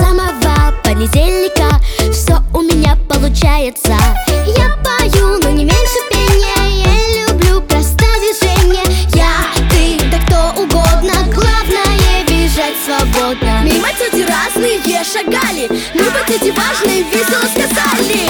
самого понедельника все у меня получается. Я пою, но не меньше пения. Я люблю простое движение. Я, ты, да кто угодно, главное бежать свободно. Мимо тети разные шагали, мы по тете важные весело сказали: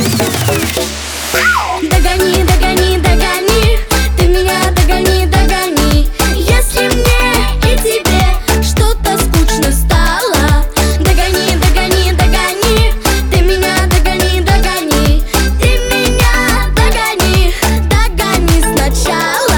догони, догони, догони, ты меня догони, догони. Если мне и тебе что-то скучно стало, догони, догони, догони, ты меня догони, догони, ты меня догони, догони сначала.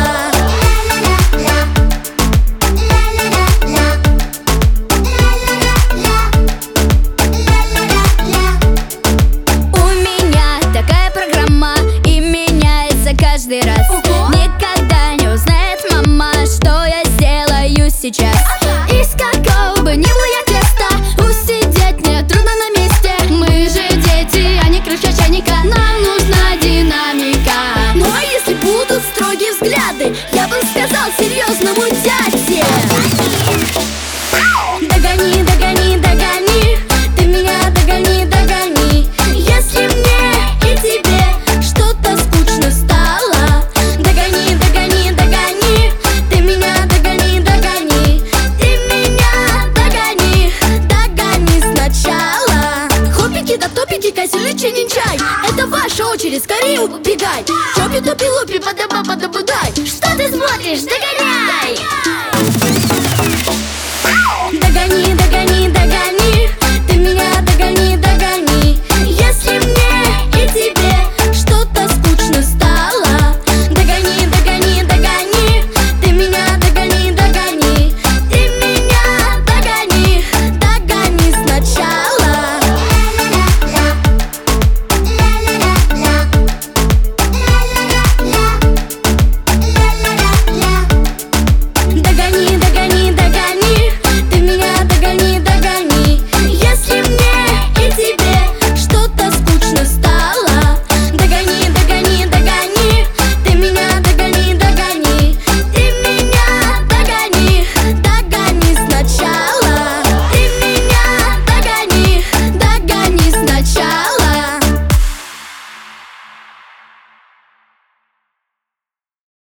У меня такая программа и меняется каждый раз. Никогда не узнает мама, что я сделаю сейчас. Из какого бы ни было я теста, усидеть мне трудно на месте. Мы же дети, а не крыша чайника, нам нужна динамика. Ну а если будут строгие взгляды, я бы сказал серьезному дяде: догони, догони, догони, ты меня догони, догони. Если мне и тебе что-то скучно стало, догони, догони, догони, ты меня догони, догони, ты меня догони, догони сначала. Хопики да топики, козель чай, это ваша очередь, скорее убегай. Чопи, топи, лупи, подоба, подобудай. Что ты смотришь? Догоняй!